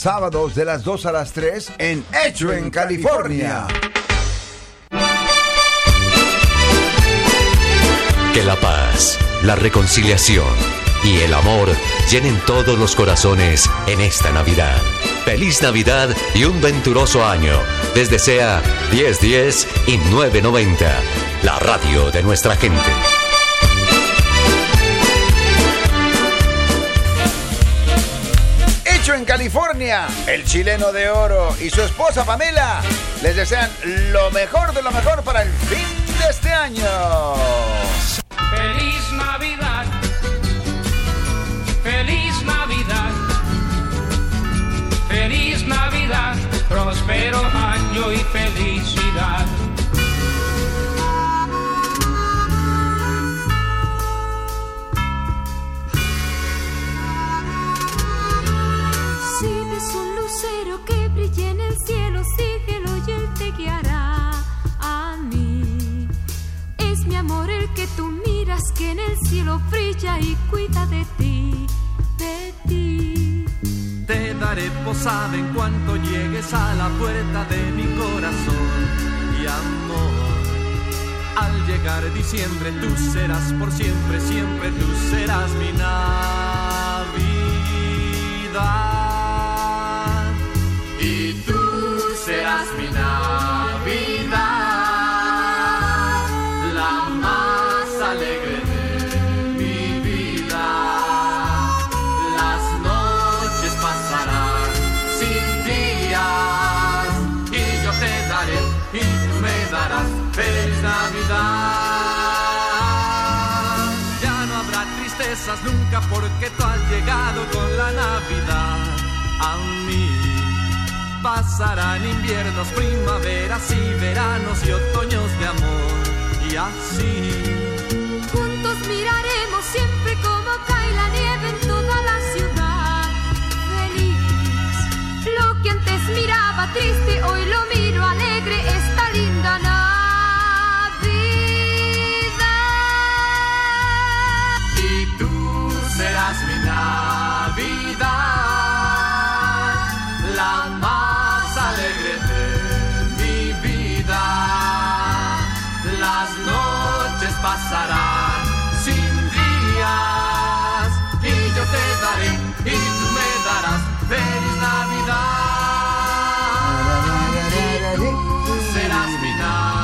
Sábados de las 2 a las 3 en Hecho en California. Que la paz, la reconciliación y el amor llenen todos los corazones en esta Navidad. Feliz Navidad y un venturoso año. Desde SEA 1010 y 990, la radio de nuestra gente. Hecho en California, el chileno de oro y su esposa Pamela les desean lo mejor de lo mejor para el fin de este año. Feliz Navidad, feliz Navidad, feliz Navidad, próspero año y felicidad. Si ves un lucero que brille en el cielo, síguelo y él te guiará a mí. Es mi amor el que tú miras, que en el cielo brilla y cuida de ti, de ti. Te daré posada en cuanto llegues a la puerta de mi corazón y amor. Al llegar diciembre tú serás por siempre, siempre tú serás mi Navidad. Y tú serás mi Navidad, la más alegre de mi vida. Las noches pasarán sin días y yo te daré y tú me darás feliz Navidad. Ya no habrá tristezas nunca porque tú has llegado con la Navidad a mí. Pasarán inviernos, primaveras y veranos y otoños de amor y así. Juntos miraremos siempre como cae la nieve en toda la ciudad. Feliz, lo que antes miraba triste, hoy lo miro alegre, esta linda Navidad. Y tú serás mi Navidad, la más alegre de mi vida. Las noches pasarán sin días y yo te daré y tú me darás feliz Navidad. Y tú serás mi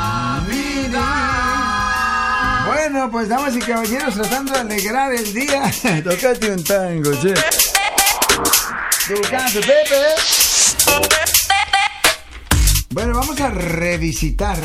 Navidad. Bueno, pues damas y caballeros, tratando de alegrar el día. Tócate un tango, che. Tu canto, Pepe. Bueno, vamos a revisitar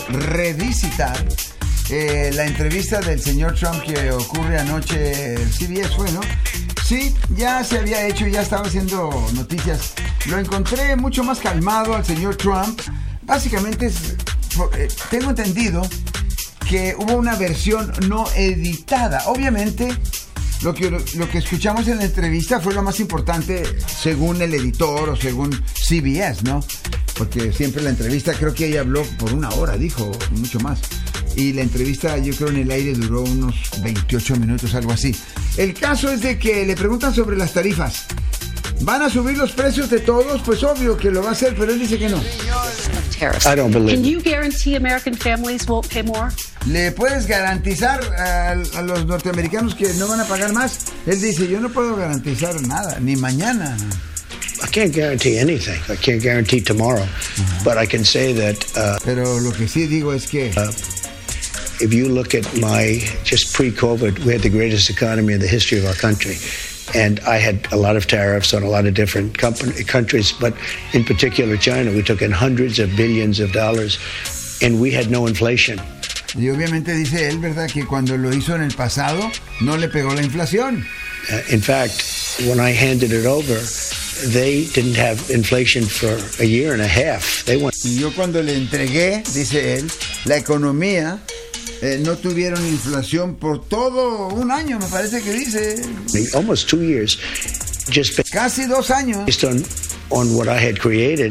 la entrevista del señor Trump que ocurre anoche, CBS fue, ¿no? Sí, ya se había hecho, ya estaba haciendo noticias. Lo encontré mucho más calmado al señor Trump. Básicamente, tengo entendido que hubo una versión no editada. Obviamente, lo que escuchamos en la entrevista fue lo más importante según el editor o según CBS, ¿no? Porque siempre la entrevista, creo que ella habló por 1 hora, dijo, mucho más. Y la entrevista, yo creo, en el aire duró unos 28 minutos, algo así. El caso es de que le preguntan sobre las tarifas. ¿Van a subir los precios de todos? Pues obvio que lo va a hacer, pero él dice que no. I don't believe Can you guarantee American families won't pay more? ¿Le puedes garantizar a los norteamericanos que no van a pagar más? Él dice, yo no puedo garantizar nada, ni mañana. I can't guarantee anything. I can't guarantee tomorrow, but I can say that. Pero lo que sí digo es que if you look at just pre-COVID, we had the greatest economy in the history of our country. And I had a lot of tariffs on a lot of different countries, but in particular China, we took in hundreds of billions of dollars, and we had no inflation. Y obviamente dice él, ¿verdad?, que cuando lo hizo en el pasado no le pegó la inflación. In fact, when I handed it over, they didn't have inflation for a year and a half. Y yo cuando le entregué, dice él, la economía, no tuvieron inflación por todo un año, me parece que dice. Almost 2 years. Casi 2 años. Based on what I had created,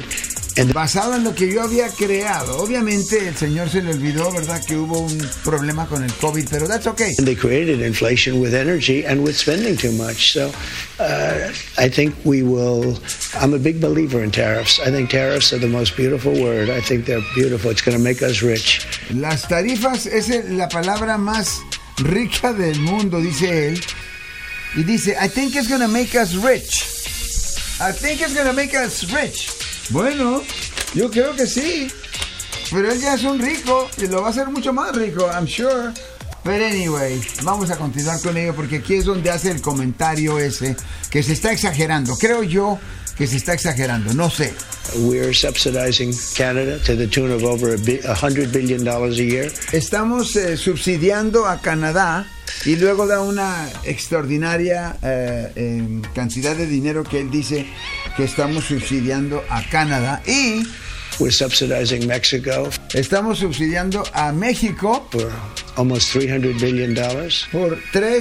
basado en lo que yo había creado. Obviamente el señor se le olvidó, ¿verdad?, que hubo un problema con el COVID, pero that's okay. And they created inflation with energy and with spending too much. So I think I'm a big believer in tariffs. I think tariffs are the most beautiful word. I think they're beautiful. It's going to make us rich. Las tarifas es la palabra más rica del mundo, dice él. Y dice, I think it's going to make us rich. I think it's going to make us rich. Bueno, yo creo que sí. Pero él ya es un rico y lo va a hacer mucho más rico, I'm sure. But anyway, vamos a continuar con ello porque aquí es donde hace el comentario ese que se está exagerando. Creo yo que se está exagerando, no sé. We're subsidizing Canada to the tune of over $100 billion a year. Estamos subsidiando a Canadá y luego da una extraordinaria cantidad de dinero que él dice que estamos subsidiando a Canadá y we're subsidizing Mexico. Estamos subsidiando a México for almost $300 billion. Por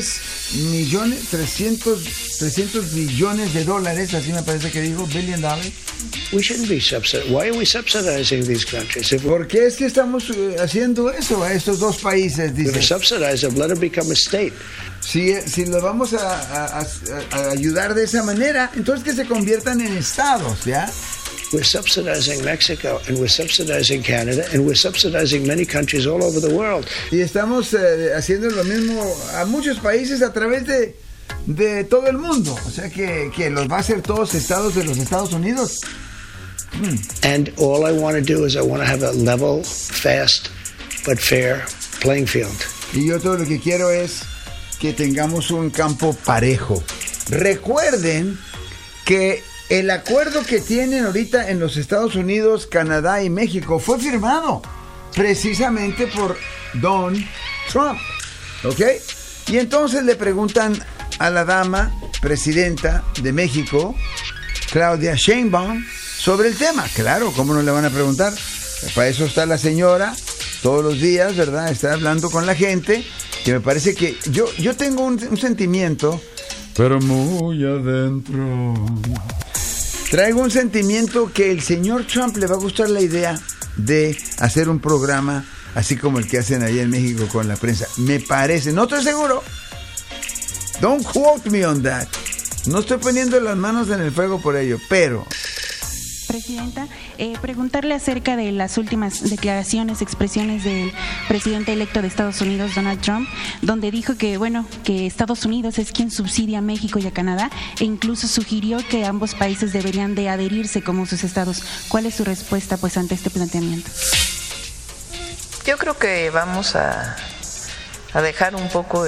300 billones de dólares, así me parece que dijo, $billion. We shouldn't be subsidizing. Why are we subsidizing these countries? ¿Por qué es que estamos haciendo eso a estos dos países? Dice. If we subsidize them, let them become a state. Si lo vamos a ayudar de esa manera, entonces que se conviertan en estados, ¿ya? We're subsidizing Mexico, and we're subsidizing Canada, and we're subsidizing many countries all over the world. Y estamos haciendo lo mismo a muchos países a través de todo el mundo. O sea que los va a hacer todos estados de los Estados Unidos. And all I want to do is I want to have a level, fast, but fair playing field. Y yo todo lo que quiero es que tengamos un campo parejo. Recuerden que el acuerdo que tienen ahorita en los Estados Unidos, Canadá y México fue firmado precisamente por Don Trump, ¿ok? Y entonces le preguntan a la dama presidenta de México, Claudia Sheinbaum, sobre el tema. Claro, ¿cómo no le van a preguntar? Para eso está la señora todos los días, ¿verdad? Está hablando con la gente, que me parece que yo tengo un sentimiento, pero muy adentro. Traigo un sentimiento que el señor Trump le va a gustar la idea de hacer un programa así como el que hacen allá en México con la prensa. Me parece, no estoy seguro. Don't quote me on that. No estoy poniendo las manos en el fuego por ello, pero... Presidenta, preguntarle acerca de las últimas declaraciones, expresiones del presidente electo de Estados Unidos, Donald Trump, donde dijo que Estados Unidos es quien subsidia a México y a Canadá, e incluso sugirió que ambos países deberían de adherirse como sus estados. ¿Cuál es su respuesta, pues, ante este planteamiento? Yo creo que vamos a dejar un poco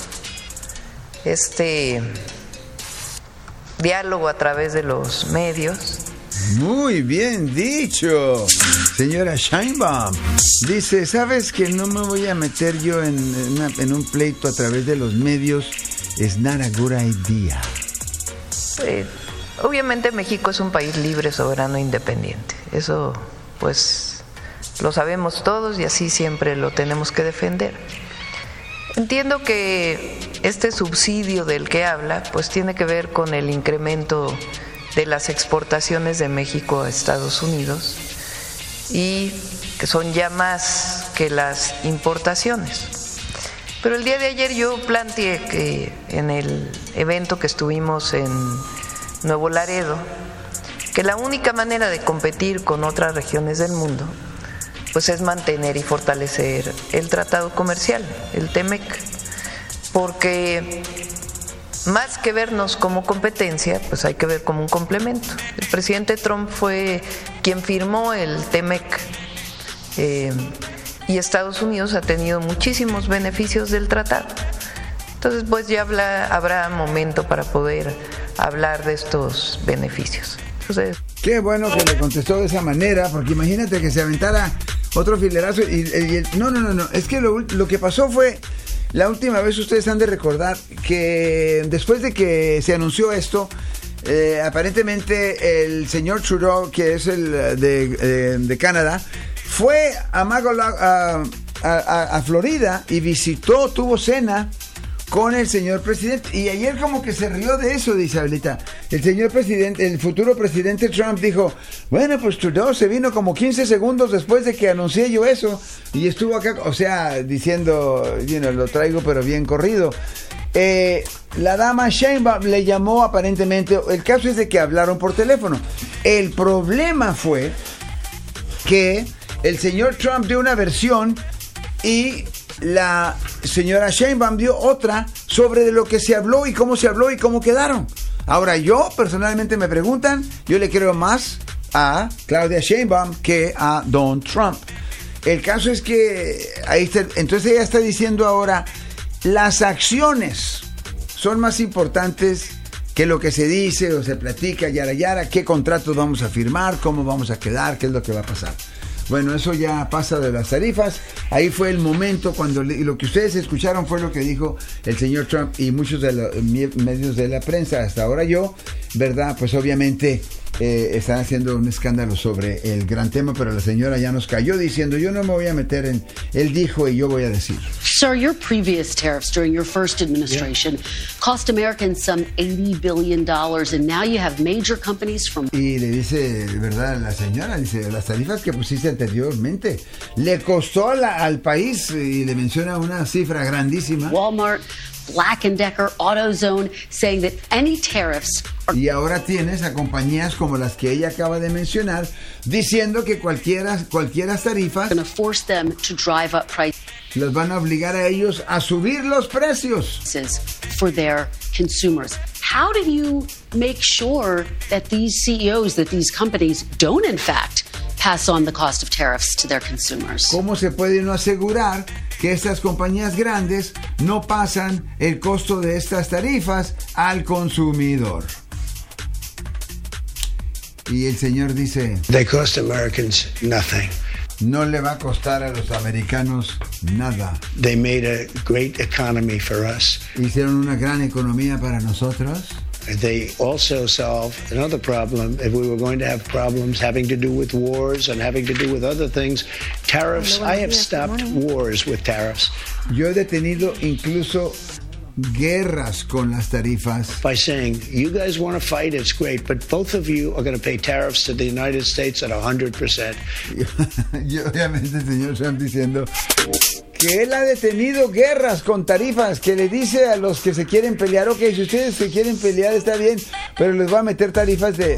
este diálogo a través de los medios. Muy bien dicho, señora Sheinbaum. Dice, ¿sabes que no me voy a meter yo en un pleito a través de los medios? It's not a good idea. Obviamente México es un país libre, soberano e independiente. Eso, pues, lo sabemos todos y así siempre lo tenemos que defender. Entiendo que este subsidio del que habla, pues, tiene que ver con el incremento de las exportaciones de México a Estados Unidos y que son ya más que las importaciones. Pero el día de ayer yo planteé que en el evento que estuvimos en Nuevo Laredo, que la única manera de competir con otras regiones del mundo pues es mantener y fortalecer el tratado comercial, el TEMEC, porque más que vernos como competencia, pues hay que ver como un complemento. El presidente Trump fue quien firmó el TEMEC y Estados Unidos ha tenido muchísimos beneficios del tratado. Entonces, pues ya habrá momento para poder hablar de estos beneficios. Entonces, qué bueno que le contestó de esa manera, porque imagínate que se aventara otro filerazo no, es que lo que pasó fue... La última vez ustedes han de recordar que después de que se anunció esto, aparentemente el señor Trudeau, que es el de Canadá, fue a Florida y tuvo cena con el señor presidente. Y ayer como que se rió de eso, dice Isabelita. El señor presidente, el futuro presidente Trump dijo, bueno, pues Trudeau se vino como 15 segundos después de que anuncié yo eso. Y estuvo acá, o sea, diciendo, lo traigo pero bien corrido. La dama Sheinbaum le llamó aparentemente, el caso es de que hablaron por teléfono. El problema fue que el señor Trump dio una versión y la señora Sheinbaum dio otra sobre de lo que se habló y cómo se habló y cómo quedaron. Ahora yo personalmente me preguntan, yo le creo más a Claudia Sheinbaum que a Don Trump. El caso es que ahí está, entonces ella está diciendo ahora, las acciones son más importantes que lo que se dice o se platica, yara, qué contratos vamos a firmar, cómo vamos a quedar, qué es lo que va a pasar. Bueno, eso ya pasa de las tarifas. Ahí fue el momento cuando lo que ustedes escucharon fue lo que dijo el señor Trump y muchos de los medios de la prensa. Hasta ahora ¿verdad? Pues obviamente están haciendo un escándalo sobre el gran tema, pero la señora ya nos cayó diciendo, yo no me voy a meter en, él dijo y yo voy a decir. Sir, your previous tariffs during your first administration cost Americans some $80 billion, and now you have major companies from... Y le dice, ¿verdad? La señora dice, las tarifas que pusiste anteriormente le costó al país, y le menciona una cifra grandísima. Walmart, Black & Decker, AutoZone, saying that any tariffs are... Y ahora tienes a compañías como las que ella acaba de mencionar diciendo que cualquiera tarifas going to force them to drive up prices los van a obligar a ellos a subir los precios for their consumers. How do you make sure that these CEOs, that these companies don't in fact pass on the cost of tariffs to their consumers? ¿Cómo se puede uno asegurar que estas compañías grandes no pasan el costo de estas tarifas al consumidor? Y el señor dice, They cost Americans nothing. No le va a costar a los americanos nada. They made a great economy for us. Hicieron una gran economía para nosotros. They also solve another problem. If we were going to have problems having to do with wars and having to do with other things, tariffs, I have stopped wars with tariffs. Yo he detenido incluso guerras con las tarifas. By saying, you guys want to fight, it's great, but both of you are going to pay tariffs to the United States at 100%. Y obviamente el señor Trump diciendo que él ha detenido guerras con tarifas, que le dice a los que se quieren pelear, ok, si ustedes se quieren pelear está bien, pero les va a meter tarifas de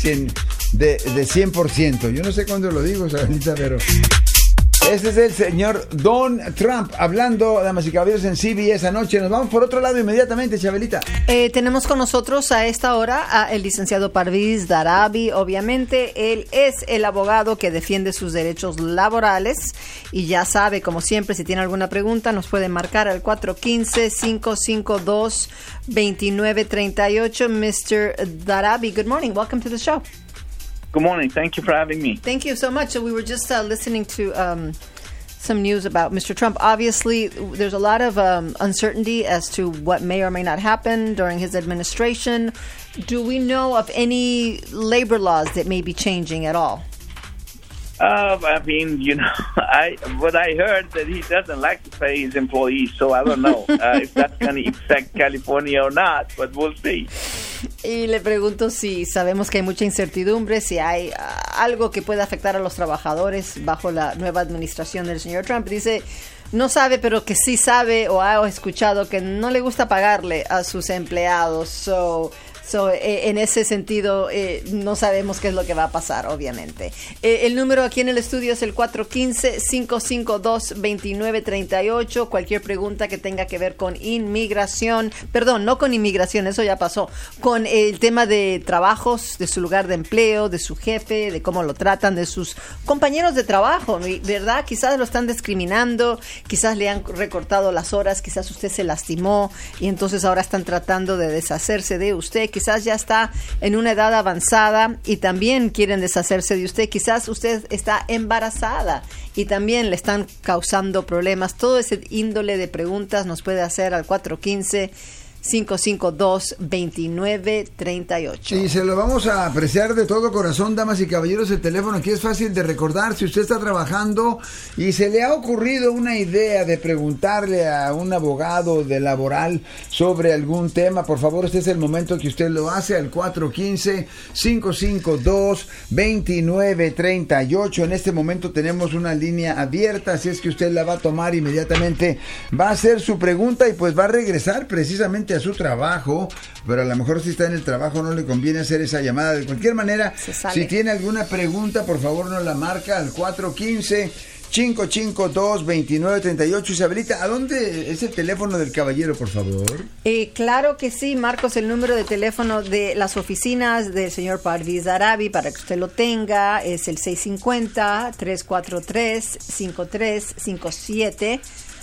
100%. Yo no sé cuándo lo digo, Sabelita, pero... Este es el señor Don Trump hablando, damas y caballeros, en CBS anoche. Nos vamos por otro lado inmediatamente, Chabelita. Tenemos con nosotros a esta hora al licenciado Parviz Darabi. Obviamente, él es el abogado que defiende sus derechos laborales. Y ya sabe, como siempre, si tiene alguna pregunta, nos puede marcar al 415-552-2938. Mr. Darabi, good morning. Welcome to the show. Good morning. Thank you for having me. Thank you so much. So we were just listening to some news about Mr. Trump. Obviously, there's a lot of uncertainty as to what may or may not happen during his administration. Do we know of any labor laws that may be changing at all? I mean, what I heard that he doesn't like to pay his employees, so I don't know if that's going to affect California or not, but we'll see. Y le pregunto si sabemos que hay mucha incertidumbre, si hay algo que pueda afectar a los trabajadores bajo la nueva administración del señor Trump. Dice, no sabe, pero que sí sabe o ha escuchado que no le gusta pagarle a sus empleados. So en ese sentido, no sabemos qué es lo que va a pasar, obviamente. El número aquí en el estudio es el 415-552-2938. Cualquier pregunta que tenga que ver con inmigración, perdón, no con inmigración, eso ya pasó, con el tema de trabajos, de su lugar de empleo, de su jefe, de cómo lo tratan, de sus compañeros de trabajo, ¿verdad? Quizás lo están discriminando, quizás le han recortado las horas, quizás usted se lastimó y entonces ahora están tratando de deshacerse de usted. Quizás ya está en una edad avanzada y también quieren deshacerse de usted. Quizás usted está embarazada y también le están causando problemas. Todo ese índole de preguntas nos puede hacer al 415 552-2938. Y se lo vamos a apreciar de todo corazón, damas y caballeros. El teléfono aquí es fácil de recordar. Si usted está trabajando y se le ha ocurrido una idea de preguntarle a un abogado de laboral sobre algún tema, por favor, este es el momento que usted lo hace al 415-552-2938. En este momento tenemos una línea abierta, así es que usted la va a tomar inmediatamente. Va a hacer su pregunta y pues va a regresar precisamente a su trabajo, pero a lo mejor si está en el trabajo no le conviene hacer esa llamada. De cualquier manera, si tiene alguna pregunta, por favor nos la marca al 415-552-2938. Isabelita, ¿a dónde es el teléfono del caballero, por favor? Claro que sí, Marcos, el número de teléfono de las oficinas del señor Parviz Darabi, para que usted lo tenga, es el 650-343-5357.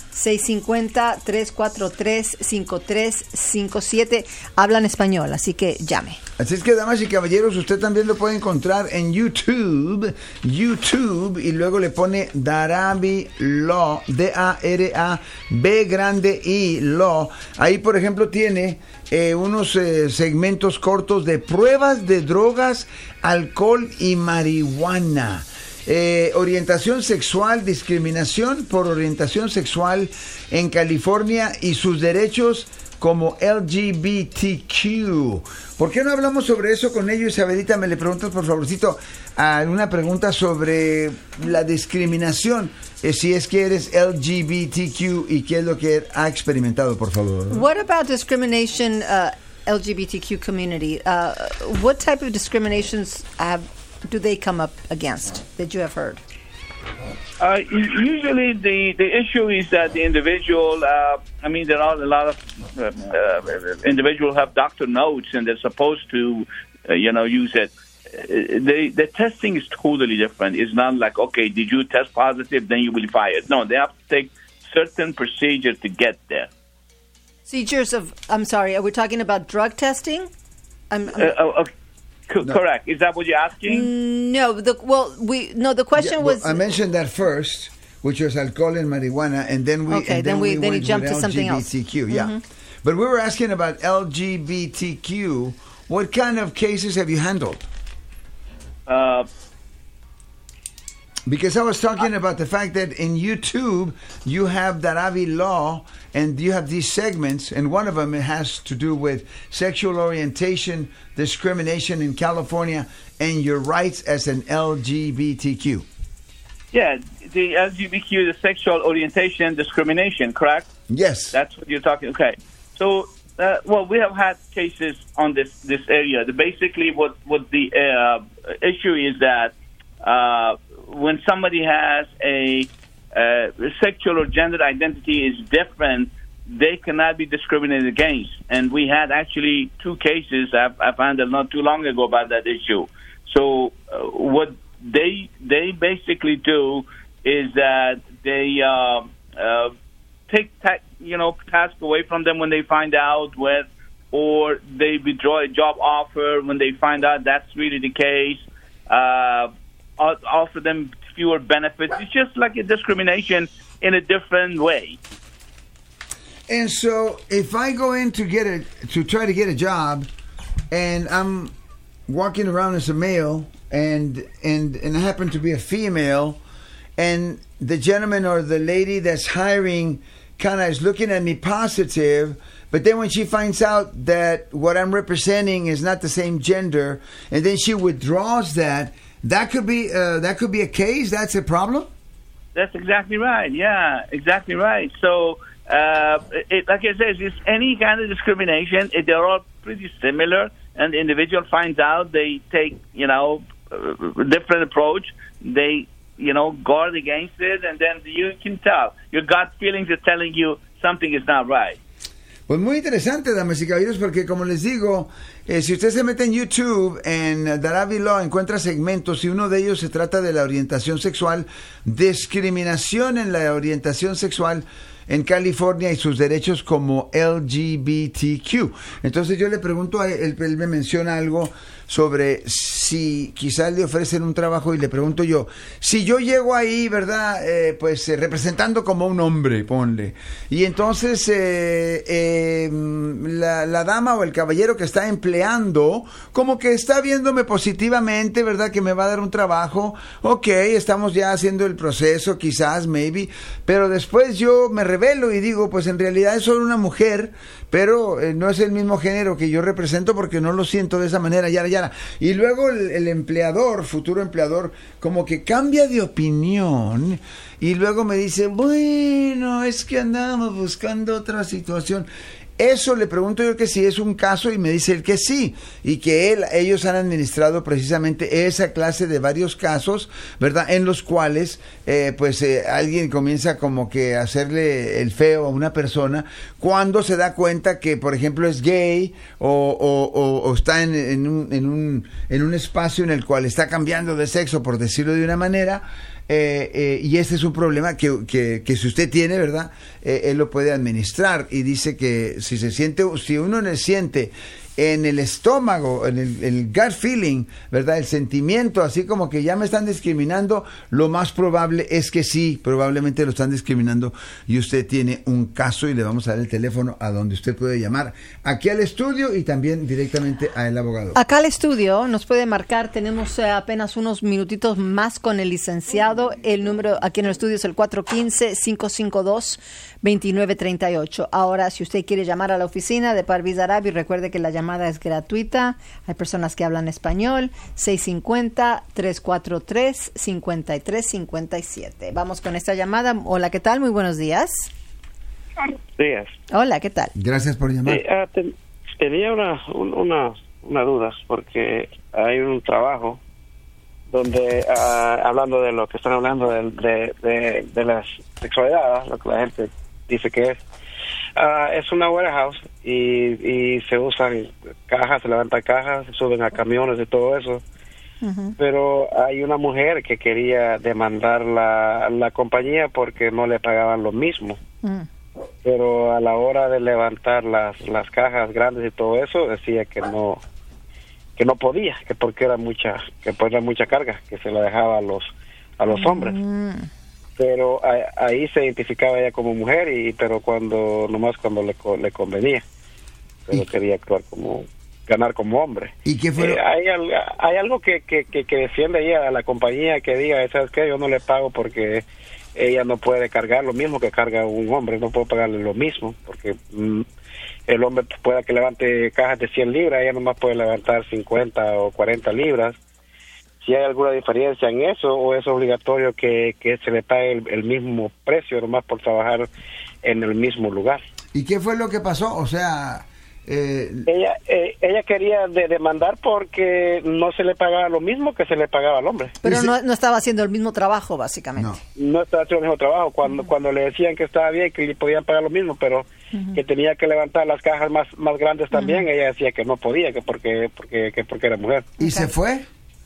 650-343-5357. Hablan español, así que llame. Así es que, damas y caballeros, usted también lo puede encontrar en YouTube, y luego le pone Darabi Law, D-A-R-A-B grande I, Law. Ahí, por ejemplo, tiene unos segmentos cortos de pruebas de drogas, alcohol y marihuana. Orientación sexual, discriminación por orientación sexual en California y sus derechos como LGBTQ. ¿Por qué no hablamos sobre eso con ellos, Isabelita? Me le preguntas, por favorcito, una pregunta sobre la discriminación, si es que eres LGBTQ y qué es lo que ha experimentado, por favor. What about discrimination, LGBTQ community? What type of discriminations do they come up against that you have heard? Usually the issue is that the individual, there are a lot of individuals have doctor notes and they're supposed to, use it. The testing is totally different. It's not like, okay, did you test positive, then you will be fired. No, they have to take certain procedure to get there. Procedures of, I'm sorry, are we talking about drug testing? Okay. No. Correct. Is that what you're asking? No. The question was. I mentioned that first, which was alcohol and marijuana, and then we then you jumped to something else. LGBTQ, yeah. Mm-hmm. But we were asking about LGBTQ. What kind of cases have you handled? Because I was talking about the fact that in YouTube you have Darabi Law and you have these segments, and one of them has to do with sexual orientation, discrimination in California, and your rights as an LGBTQ. Yeah, the LGBTQ, the sexual orientation discrimination, correct? Yes. That's what you're talking. Okay. So, we have had cases on this area. Basically, what the issue is that when somebody has a sexual or gender identity is different, they cannot be discriminated against. And we had actually 2 cases I found out not too long ago about that issue. So what they basically do is that they take task away from them when they find out with, or they withdraw a job offer when they find out that's really the case. Offer them fewer benefits. It's just like a discrimination in a different way. And so, if I go in to try to get a job, and I'm walking around as a male, and I happen to be a female, and the gentleman or the lady that's hiring kind of is looking at me positive, but then when she finds out that what I'm representing is not the same gender, and then she withdraws that could be a case. That's a problem. That's exactly right. Yeah, exactly right. So, like I said, it's any kind of discrimination. They're all pretty similar, and the individual finds out, they take a different approach. They guard against it, and then you can tell your gut feelings are telling you something is not right. Pues muy interesante, damas y caballeros, porque como les digo, Si usted se mete en YouTube, en Daravi Law, encuentra segmentos y uno de ellos se trata de la orientación sexual, discriminación en la orientación sexual en California y sus derechos como LGBTQ. Entonces yo le pregunto a él, él me menciona algo sobre si quizás le ofrecen un trabajo y le pregunto yo, si yo llego ahí, ¿verdad? Representando como un hombre, ponle. Y entonces la dama o el caballero que está empleando, como que está viéndome positivamente, ¿verdad? Que me va a dar un trabajo. Ok, estamos ya haciendo el proceso, quizás, maybe. Pero después yo me revelo y digo, pues en realidad es solo una mujer, pero no es el mismo género que yo represento porque no lo siento de esa manera, yara. Y luego el empleador, futuro empleador, como que cambia de opinión y luego me dice, bueno, es que andábamos buscando otra situación. Eso le pregunto yo que si es un caso y me dice él que sí, y que ellos han administrado precisamente esa clase de varios casos, ¿verdad? En los cuales alguien comienza como que a hacerle el feo a una persona cuando se da cuenta que, por ejemplo, es gay o está en un espacio en el cual está cambiando de sexo, por decirlo de una manera. Y este es un problema que si usted tiene, ¿verdad? Él lo puede administrar y dice que si uno le siente en el estómago, en el gut feeling, ¿verdad? El sentimiento, así como que ya me están discriminando, lo más probable es que sí, probablemente lo están discriminando y usted tiene un caso y le vamos a dar el teléfono a donde usted puede llamar aquí al estudio y también directamente al abogado. Acá al estudio nos puede marcar, tenemos apenas unos minutitos más con el licenciado. El número aquí en el estudio es el 415-552-2938. Ahora, si usted quiere llamar a la oficina de Parviz Daravi, recuerde que la llamada es gratuita. Hay personas que hablan español. 650-343-5357. Vamos con esta llamada. Hola, ¿qué tal? Muy buenos días. Buenos días. Hola, ¿qué tal? Gracias por llamar. Tenía una duda, porque hay un trabajo donde, hablando de lo que están hablando de la sexualidad, lo que la gente dice que es una warehouse y se usan cajas, se levantan cajas, se suben a camiones y todo eso. Uh-huh. Pero hay una mujer que quería demandar la compañía porque no le pagaban lo mismo. Uh-huh. Pero a la hora de levantar las cajas grandes y todo eso, decía que no podía, que porque era mucha carga, que se la dejaba a los hombres. Pero ahí se identificaba ella como mujer, pero cuando le convenía, pero quería ganar como hombre. ¿Y qué fue? Hay algo que defiende ella a la compañía, que diga, ¿sabes qué? Yo no le pago porque ella no puede cargar lo mismo que carga un hombre, no puedo pagarle lo mismo, porque el hombre pueda que levante cajas de 100 libras, ella nomás puede levantar 50 o 40 libras. Si hay alguna diferencia en eso, o es obligatorio que se le pague el mismo precio nomás por trabajar en el mismo lugar. ¿Y qué fue lo que pasó? O sea, ella quería demandar porque no se le pagaba lo mismo que se le pagaba al hombre. Pero no estaba haciendo el mismo trabajo, básicamente. No estaba haciendo el mismo trabajo. Cuando le decían que estaba bien, que le podían pagar lo mismo, pero que tenía que levantar las cajas más grandes también, ella decía que no podía, que porque era mujer. ¿Y se fue?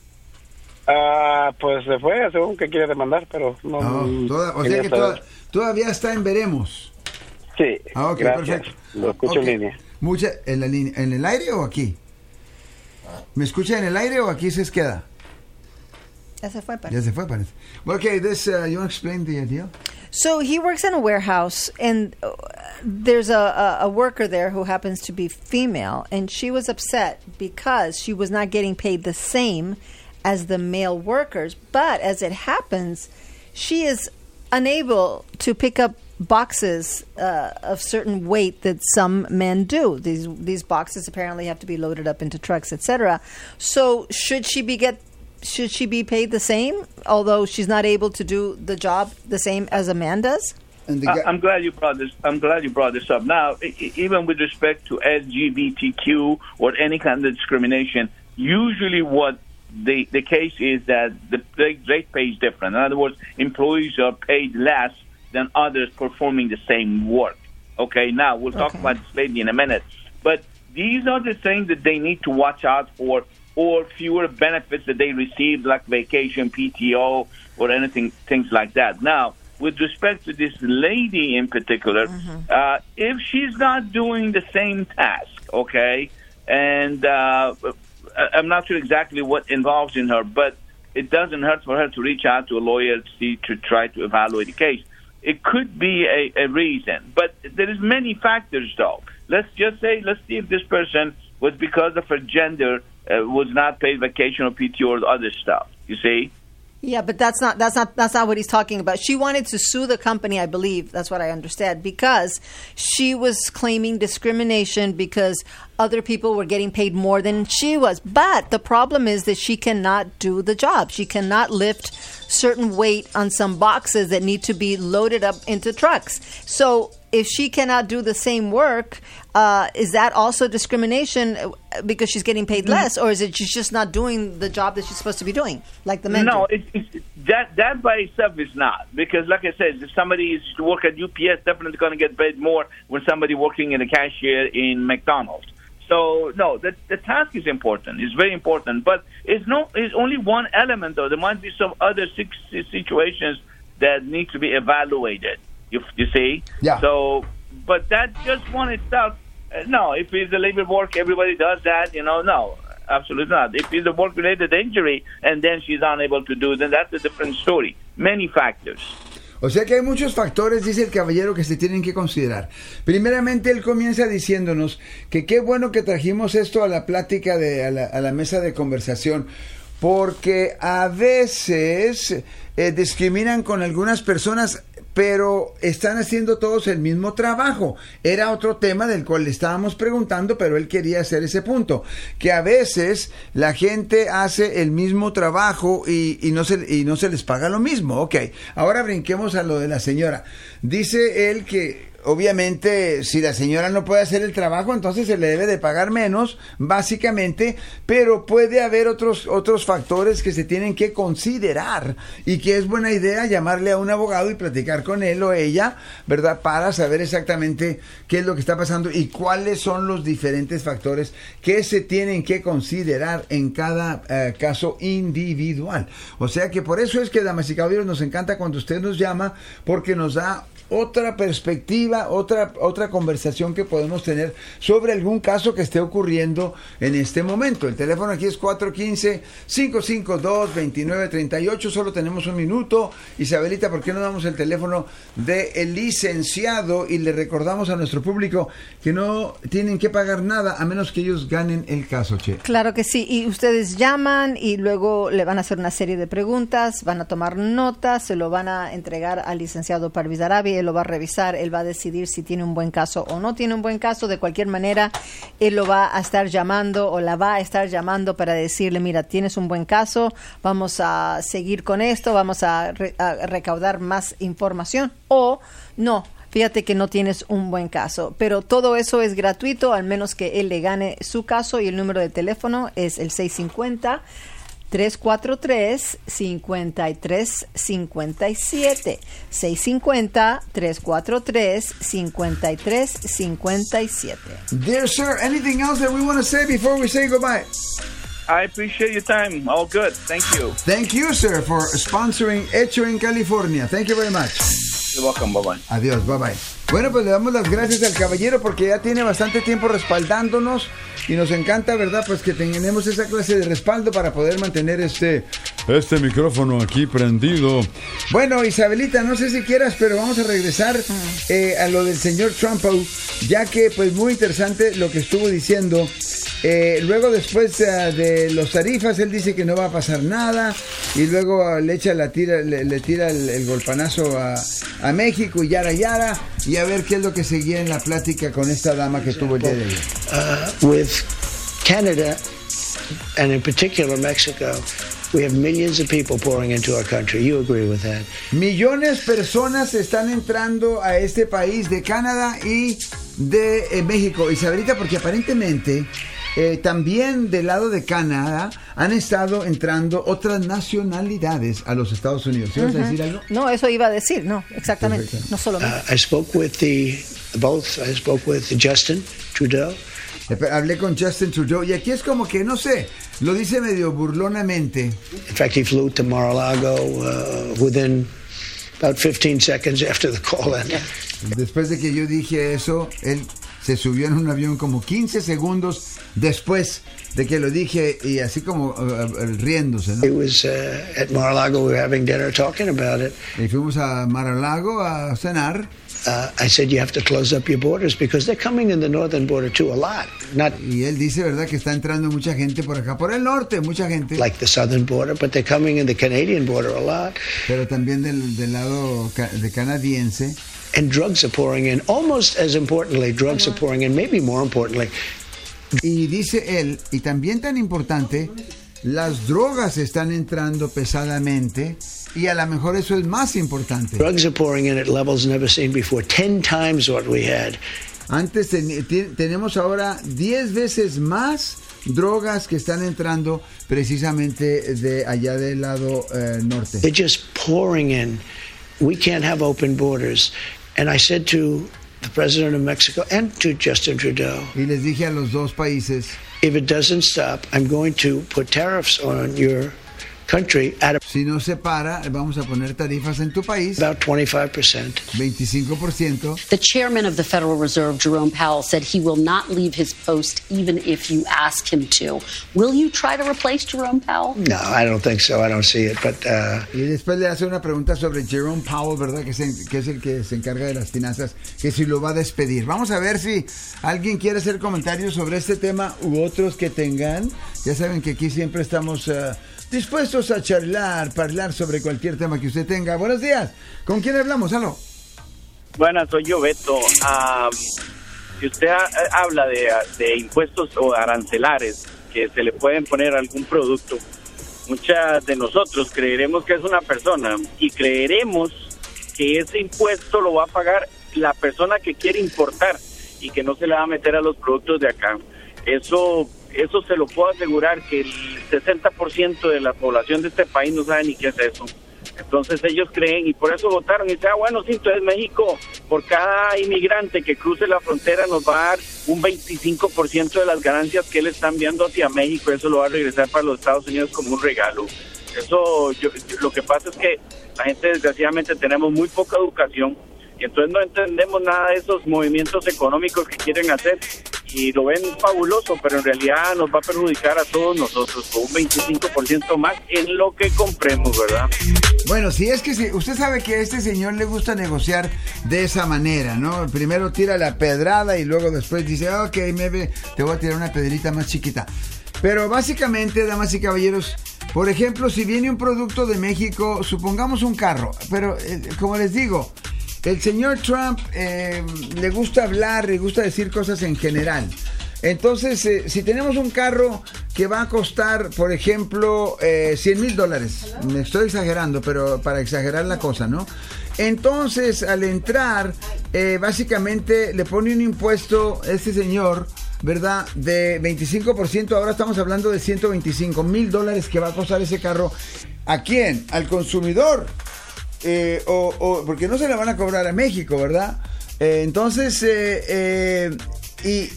Pues se fue, según que quiere demandar, pero no. O sea que todavía está en veremos. Sí, ok, gracias. Perfecto. Lo escucho en línea. ¿En la línea? ¿En el aire o aquí? ¿Me escucha en el aire o aquí se queda? Ya se fue, parece. Okay, you want to explain the idea? So he works in a warehouse, and there's a worker there who happens to be female, and she was upset because she was not getting paid the same as the male workers. But as it happens, she is unable to pick up boxes of certain weight that some men do. These boxes apparently have to be loaded up into trucks, etc. So should she be paid the same, although she's not able to do the job the same as a man does? I'm glad you brought this. Up. Now, even with respect to LGBTQ or any kind of discrimination, usually what the case is that the rate pay is different. In other words, employees are paid less than others performing the same work. Okay, now we'll talk about this lady in a minute. But these are the things that they need to watch out for, or fewer benefits that they receive, like vacation, PTO, or anything, things like that. Now, with respect to this lady in particular, if she's not doing the same task, okay, and I'm not sure exactly what involves in her, but it doesn't hurt for her to reach out to a lawyer to try to evaluate the case. It could be a reason, but there is many factors, though. Let's see if this person was because of her gender, was not paid vacation or PTO or other stuff. You see? Yeah, but that's not what he's talking about. She wanted to sue the company, I believe. That's what I understand, because she was claiming discrimination because other people were getting paid more than she was. But the problem is that she cannot do the job. She cannot lift certain weight on some boxes that need to be loaded up into trucks. So if she cannot do the same work, is that also discrimination because she's getting paid less, or is it she's just not doing the job that she's supposed to be doing, like the mentor? No, that by itself is not, because like I said, if somebody is to work at UPS, definitely going to get paid more than somebody working in a cashier in McDonald's. So no, the task is important. It's very important, but it's only one element, though. There might be some other situations that need to be evaluated. You see? Yeah. So, but that just one itself, no. If it's a labor work, everybody does that. No, absolutely not. If it's a work-related injury and then she's unable to do, then that's a different story. Many factors. O sea que hay muchos factores, dice el caballero, que se tienen que considerar. Primeramente, él comienza diciéndonos que qué bueno que trajimos esto a la plática, a la mesa de conversación, porque a veces discriminan con algunas personas, pero están haciendo todos el mismo trabajo. Era otro tema del cual le estábamos preguntando, pero él quería hacer ese punto, que a veces la gente hace el mismo trabajo y no se les paga lo mismo. Ok, ahora brinquemos a lo de la señora. Dice él que obviamente, si la señora no puede hacer el trabajo, entonces se le debe de pagar menos, básicamente, pero puede haber otros factores que se tienen que considerar y que es buena idea llamarle a un abogado y platicar con él o ella, ¿verdad?, para saber exactamente qué es lo que está pasando y cuáles son los diferentes factores que se tienen que considerar en cada caso individual. O sea que por eso es que, damas y caballeros, nos encanta cuando usted nos llama, porque nos da otra perspectiva, otra conversación que podemos tener sobre algún caso que esté ocurriendo en este momento. El teléfono aquí es 415-552-2938. Solo tenemos un minuto. Isabelita, ¿por qué no damos el teléfono del licenciado? Y le recordamos a nuestro público que no tienen que pagar nada a menos que ellos ganen el caso, Che. Claro que sí. Y ustedes llaman y luego le van a hacer una serie de preguntas, van a tomar notas, se lo van a entregar al licenciado Parviz Arabia. Él lo va a revisar, él va a decidir si tiene un buen caso o no tiene un buen caso. De cualquier manera, él lo va a estar llamando o la va a estar llamando para decirle, mira, tienes un buen caso, vamos a seguir con esto, vamos a recaudar más información, o no, fíjate que no tienes un buen caso. Pero todo eso es gratuito, al menos que él le gane su caso, y el número de teléfono es el 650-343-5357. 650-343-5357. Dear sir, anything else that we want to say before we say goodbye? I appreciate your time. All good. Thank you. Thank you, sir, for sponsoring Hecho en California. Thank you very much. You're welcome. Bye-bye. Adiós. Bye-bye. Bueno, pues le damos las gracias al caballero porque ya tiene bastante tiempo respaldándonos y nos encanta, ¿verdad? Pues que tenemos esa clase de respaldo para poder mantener este micrófono aquí prendido. Bueno, Isabelita, no sé si quieras, pero vamos a regresar a lo del señor Trump, ya que pues muy interesante lo que estuvo diciendo. Luego, después de los tarifas, él dice que no va a pasar nada y luego le tira el golpanazo a México y yara, y a ver qué es lo que seguía en la plática con esta dama que tuvo el día de hoy. With Canada, and in particular Mexico, we have millions of people pouring into our country. You agree with that? Millones de personas están entrando a este país de Canadá y de México. Isabelita, porque aparentemente también del lado de Canadá han estado entrando otras nacionalidades a los Estados Unidos. ¿Sí vas a decir algo? No, eso iba a decir, no, exactamente. Perfecto. No solo I spoke with I spoke with Justin Trudeau Hablé con Justin Trudeau y aquí es como que, no sé, lo dice medio burlonamente. In fact, he flew to Mar-a-Lago within about 15 seconds after the call ended. Después de que yo dije eso, él se subió en un avión como 15 segundos después de que lo dije y así como riéndose, ¿no? It was at Mar-a-Lago. We were having dinner, talking about it. Y fuimos a Mar-a-Lago a cenar. I said you have to close up your borders because they're coming in the northern border too a lot. Y él dice, ¿verdad?, que está entrando mucha gente por acá, por el norte, mucha gente. Like the southern border, but they're coming in the Canadian border a lot. Pero también del lado de canadiense. And drugs are pouring in. Almost as importantly, drugs are pouring in, maybe more importantly. Y dice él, y también tan importante, las drogas están entrando pesadamente y a lo mejor eso es más importante. Drugs are pouring in at levels never seen before, 10 times what we had. Antes tenemos ahora 10 veces más drogas que están entrando precisamente de allá del lado norte. They're just pouring in. We can't have open borders. And I said to the president of Mexico and to Justin Trudeau, y les dije a los dos países, if it doesn't stop, I'm going to put tariffs on your country at si no se para, vamos a poner tarifas en tu país. About 25%. 25%. The chairman of the Federal Reserve, Jerome Powell, said he will not leave his post even if you ask him to. Will you try to replace Jerome Powell? No, I don't think so. I don't see it. But y después le hace una pregunta sobre Jerome Powell, ¿verdad? Que es el que se encarga de las finanzas, que si lo va a despedir. Vamos a ver si alguien quiere hacer comentarios sobre este tema u otros que tengan. Ya saben que aquí siempre estamos dispuestos a charlar, hablar sobre cualquier tema que usted tenga. Buenos días. ¿Con quién hablamos? Aló. Buenas, soy yo, Beto. Si usted habla de impuestos o arancelares que se le pueden poner a algún producto, muchas de nosotros creeremos que es una persona y creeremos que ese impuesto lo va a pagar la persona que quiere importar y que no se le va a meter a los productos de acá. Eso se lo puedo asegurar, que el 60% de la población de este país no sabe ni qué es eso. Entonces ellos creen y por eso votaron y dicen, bueno, sí, entonces México, por cada inmigrante que cruce la frontera nos va a dar un 25% de las ganancias que él está enviando hacia México, eso lo va a regresar para los Estados Unidos como un regalo. Eso, lo que pasa es que la gente, desgraciadamente, tenemos muy poca educación y entonces no entendemos nada de esos movimientos económicos que quieren hacer y lo ven fabuloso, pero en realidad nos va a perjudicar a todos nosotros con un 25% más en lo que compremos, ¿verdad? Bueno, si es que usted sabe que a este señor le gusta negociar de esa manera, ¿no? Primero tira la pedrada y luego después dice, ok, te voy a tirar una pedrita más chiquita. Pero básicamente, damas y caballeros, por ejemplo, si viene un producto de México, supongamos un carro, pero como les digo, el señor Trump le gusta hablar, le gusta decir cosas en general. Entonces, si tenemos un carro que va a costar, por ejemplo, $100,000, me estoy exagerando, pero para exagerar la cosa, ¿no? Entonces, al entrar, básicamente le pone un impuesto a este señor, ¿verdad?, de 25%. Ahora estamos hablando de $125,000 que va a costar ese carro. ¿A quién? Al consumidor. Porque no se le van a cobrar a México, ¿verdad? Entonces, y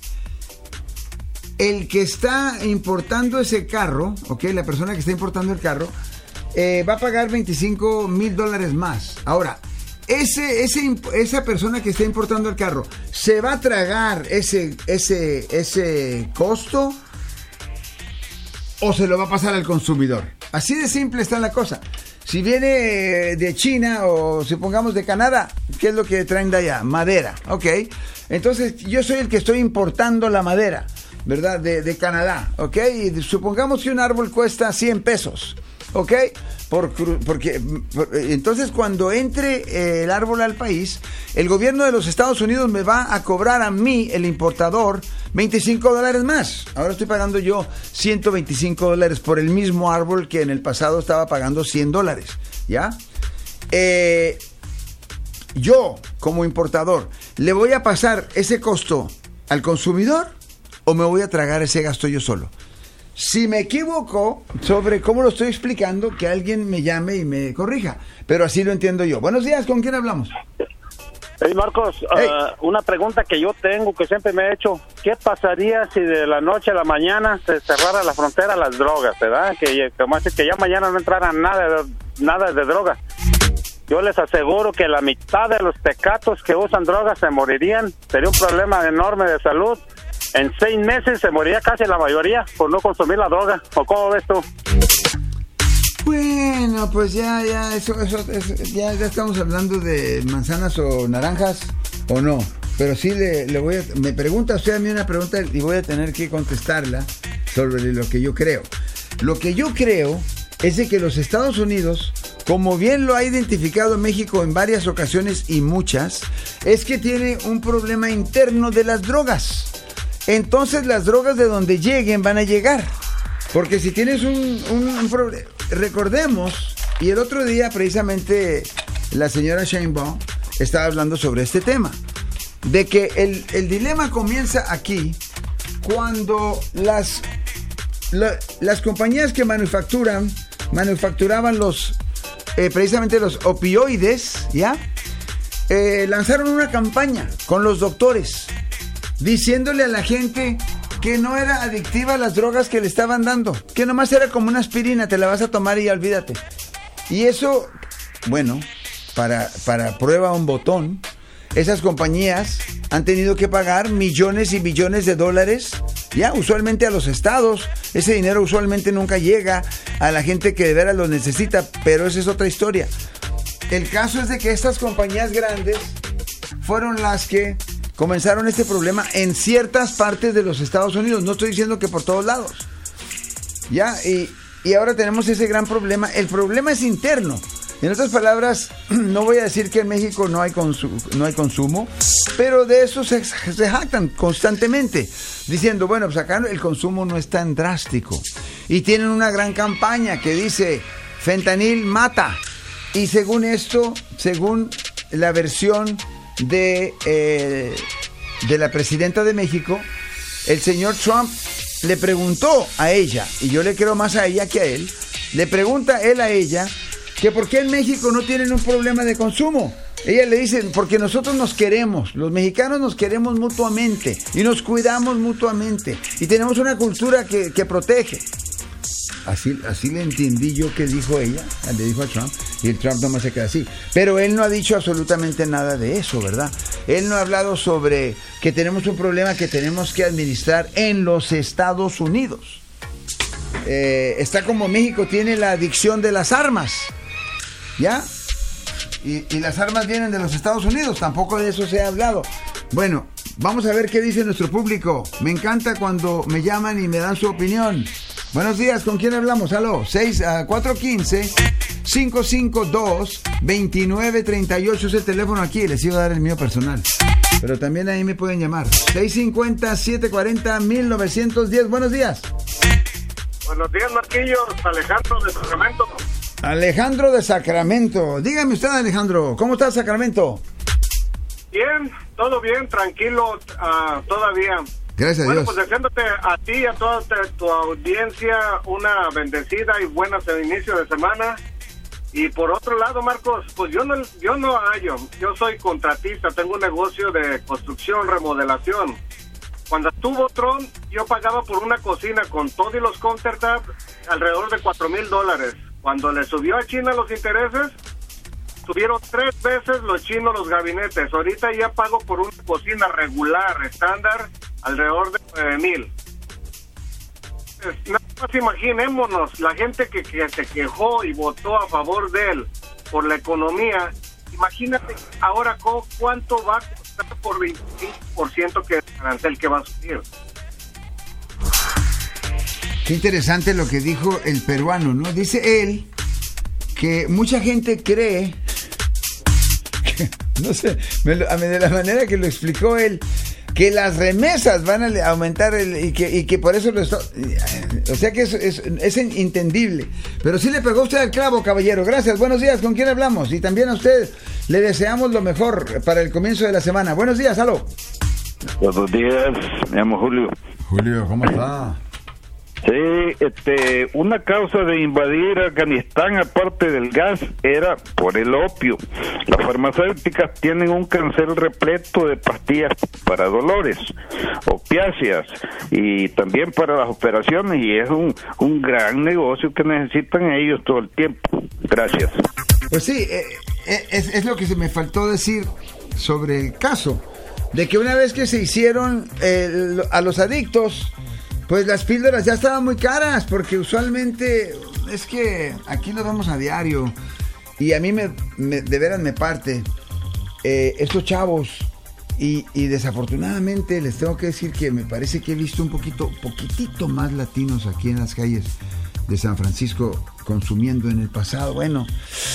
el que está importando ese carro, ¿ok? La persona que está importando el carro, va a pagar $25,000 más. Ahora, esa persona que está importando el carro, ¿se va a tragar ese costo o se lo va a pasar al consumidor? Así de simple está la cosa. Si viene de China o supongamos de Canadá, ¿qué es lo que traen de allá? Madera, ok. Entonces yo soy el que estoy importando la madera, ¿verdad? De Canadá, ok. Y supongamos que un árbol cuesta $100, ok. Porque entonces cuando entre el árbol al país, el gobierno de los Estados Unidos me va a cobrar a mí, el importador, $25 más. Ahora estoy pagando yo $125 por el mismo árbol que en el pasado estaba pagando $100, ¿ya? Yo, como importador, ¿le voy a pasar ese costo al consumidor o me voy a tragar ese gasto yo solo? Si me equivoco sobre cómo lo estoy explicando, que alguien me llame y me corrija. Pero así lo entiendo yo. Buenos días, ¿con quién hablamos? Hey Marcos, una pregunta que yo tengo, que siempre me he hecho, ¿qué pasaría si de la noche a la mañana se cerrara la frontera a las drogas, verdad? Que ya mañana no entrara nada de droga. Yo les aseguro que la mitad de los tecatos que usan drogas se morirían, sería un problema enorme de salud. En 6 meses se moriría casi la mayoría por no consumir la droga, ¿o cómo ves tú? Bueno, pues ya estamos hablando de manzanas o naranjas o no. Pero sí me pregunta usted a mí una pregunta y voy a tener que contestarla sobre lo que yo creo. Lo que yo creo es de que los Estados Unidos, como bien lo ha identificado México en varias ocasiones y muchas, es que tiene un problema interno de las drogas. Entonces las drogas de donde lleguen van a llegar. Porque si tienes un problema... Recordemos, y el otro día precisamente la señora Sheinbaum estaba hablando sobre este tema, de que el dilema comienza aquí cuando las compañías que manufacturaban precisamente los opioides, ¿ya? Lanzaron una campaña con los doctores diciéndole a la gente que no era adictiva a las drogas que le estaban dando, que nomás era como una aspirina, te la vas a tomar y ya olvídate. Y eso, bueno, para prueba un botón, esas compañías han tenido que pagar millones y millones de dólares, ya, usualmente a los estados. Ese dinero usualmente nunca llega a la gente que de veras lo necesita, pero esa es otra historia. El caso es de que estas compañías grandes fueron las que comenzaron este problema en ciertas partes de los Estados Unidos. No estoy diciendo que por todos lados. Ya, y ahora tenemos ese gran problema. El problema es interno. En otras palabras, no voy a decir que en México no hay consumo, pero de eso se jactan constantemente, diciendo, bueno, pues acá el consumo no es tan drástico. Y tienen una gran campaña que dice, fentanil mata. Y según esto, según la versión de la presidenta de México, el señor Trump le preguntó a ella, y yo le creo más a ella que a él, le pregunta él a ella que por qué en México no tienen un problema de consumo. Ella le dice, porque nosotros nos queremos, los mexicanos nos queremos mutuamente y nos cuidamos mutuamente y tenemos una cultura que protege. Así le entendí yo que dijo ella, le dijo a Trump, y el Trump nomás se queda así. Pero él no ha dicho absolutamente nada de eso, ¿verdad? Él no ha hablado sobre que tenemos un problema que tenemos que administrar en los Estados Unidos. Está como México tiene la adicción de las armas, ¿ya? Y las armas vienen de los Estados Unidos, tampoco de eso se ha hablado. Bueno, vamos a ver qué dice nuestro público. Me encanta cuando me llaman y me dan su opinión. Buenos días, ¿con quién hablamos? Aló, 415-552-2938 es el teléfono aquí, les iba a dar el mío personal. Pero también ahí me pueden llamar. 650-740-1910, buenos días. Buenos días, Marquillos, Alejandro de Sacramento. Alejandro de Sacramento, dígame usted, Alejandro, ¿cómo está Sacramento? Bien, todo bien, tranquilo, todavía. Gracias a Dios. Pues deseándote a ti y a toda tu audiencia una bendecida y buena inicio de semana. Y por otro lado, Marcos, pues yo no hallo, yo soy contratista, tengo un negocio de construcción, remodelación. Cuando estuvo Trump, yo pagaba por una cocina con todo y los countertops alrededor de $4,000. Cuando le subió a China los intereses, subieron 3 veces los chinos los gabinetes. Ahorita ya pago por una cocina regular, estándar, alrededor de $9,000. Nada más imaginémonos, la gente que se quejó y votó a favor de él por la economía, imagínate ahora cuánto va a costar por 25% que el arancel que va a subir. Qué interesante lo que dijo el peruano, ¿no? Dice él que mucha gente cree, no sé, de la manera que lo explicó él, que las remesas van a aumentar y que por eso o sea que es entendible. Pero sí le pegó usted al clavo, caballero. Gracias, buenos días, ¿con quién hablamos? Y también a usted le deseamos lo mejor para el comienzo de la semana. Buenos días, aló. Buenos días, me llamo Julio. Julio, ¿cómo está? Sí, una causa de invadir Afganistán, aparte del gas, era por el opio. Las farmacéuticas tienen un cancel repleto de pastillas para dolores, opiáceas y también para las operaciones, y es un gran negocio que necesitan ellos todo el tiempo. Gracias. Pues sí, es lo que se me faltó decir sobre el caso, de que una vez que se hicieron a los adictos, pues las píldoras ya estaban muy caras, porque usualmente es que aquí lo vemos a diario y a mí de veras me parte estos chavos y desafortunadamente les tengo que decir que me parece que he visto poquitito más latinos aquí en las calles de San Francisco consumiendo en el pasado. Bueno,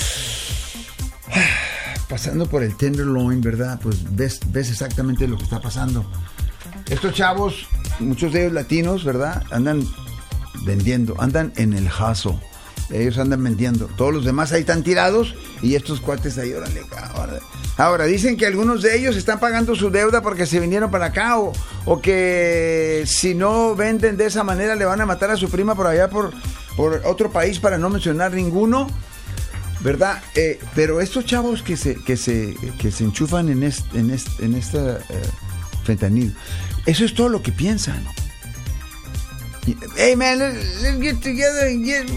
pasando por el Tenderloin, ¿verdad? Pues ves exactamente lo que está pasando. Estos chavos, muchos de ellos latinos, ¿verdad? Andan vendiendo, andan en el hustle. Ellos andan vendiendo. Todos los demás ahí están tirados y estos cuates ahí, órale. Ahora, dicen que algunos de ellos están pagando su deuda porque se vinieron para acá o que si no venden de esa manera le van a matar a su prima por allá por otro país, para no mencionar ninguno, ¿verdad? Pero estos chavos que se enchufan en esta fentanil, eso es todo lo que piensan. Hey man, let's get together and get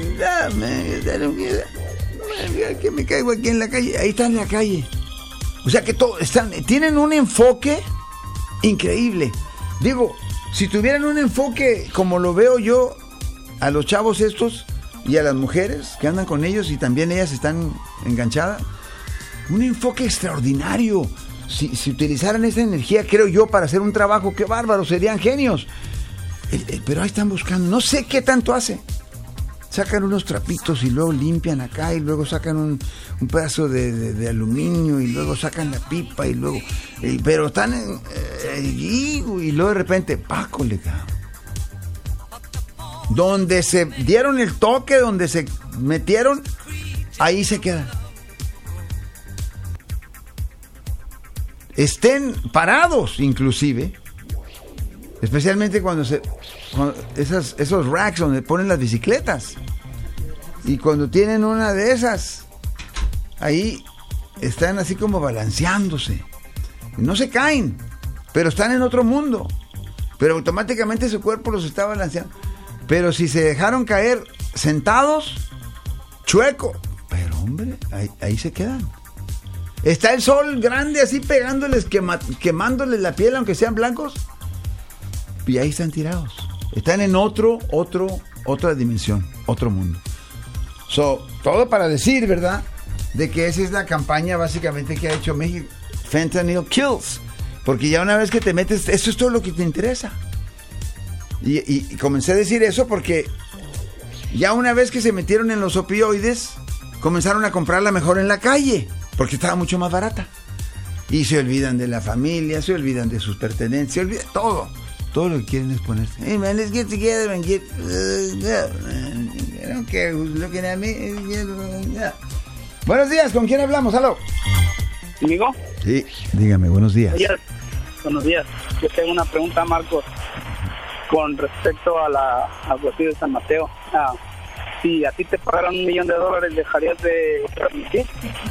man, que me caigo aquí en la calle. Ahí está en la calle. O sea que tienen un enfoque increíble. Digo, si tuvieran un enfoque como lo veo yo a los chavos estos y a las mujeres que andan con ellos y también ellas están enganchadas, un enfoque extraordinario. Si utilizaran esa energía, creo yo, para hacer un trabajo, qué bárbaro, serían genios. Pero ahí están buscando, no sé qué tanto hace. Sacan unos trapitos y luego limpian acá y luego sacan un pedazo de aluminio y luego sacan la pipa y luego... pero están y luego de repente, pácole, cabrón. Donde se dieron el toque, donde se metieron, ahí se quedan. Estén parados, inclusive, especialmente cuando esos racks donde ponen las bicicletas, y cuando tienen una de esas, ahí están así como balanceándose. No se caen, pero están en otro mundo, pero automáticamente su cuerpo los está balanceando. Pero si se dejaron caer sentados, chueco, pero hombre, ahí se quedan. Está el sol grande así pegándoles, quemándoles la piel aunque sean blancos, y ahí están tirados. Están en otra dimensión, otro mundo. Todo para decir, ¿verdad?, de que esa es la campaña básicamente que ha hecho México. Fentanyl kills. Porque ya una vez que te metes, eso es todo lo que te interesa. Y comencé a decir eso porque ya una vez que se metieron en los opioides, comenzaron a comprarla mejor en la calle, porque estaba mucho más barata. Y se olvidan de la familia, se olvidan de sus pertenencias, se olvidan todo. Todo lo que quieren es ponerse. Hey man, let's get together and get... I don't care who's looking at me. Buenos días, ¿con quién hablamos? ¿Aló? ¿Conmigo? Sí, dígame, buenos días. Buenos días. Yo tengo una pregunta, Marcos, con respecto a la cuestión de San Mateo. Si a ti te pagaran $1 millón, ¿dejarías de transmitir?